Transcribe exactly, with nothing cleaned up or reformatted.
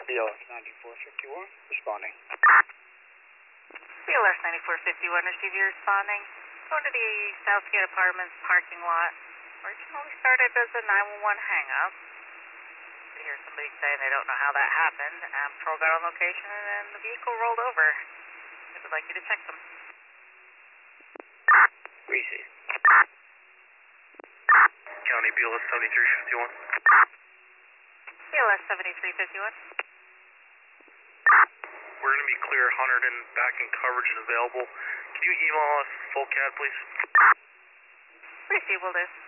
B L S ninety-four fifty-one, responding. B L S ninety-four fifty-one, receive you responding. Going to the Southgate Apartments parking lot. Originally started as a nine one one hang-up. I hear somebody saying they don't know how that happened. Um, patrol got on location and the vehicle rolled over. I would like you to check them. Receive. County B L S seventy-three fifty-one. B L S seventy-three fifty-one. We're going to be clear one hundred and back in coverage and available. Can you email us full C A D, please? Receive, will do.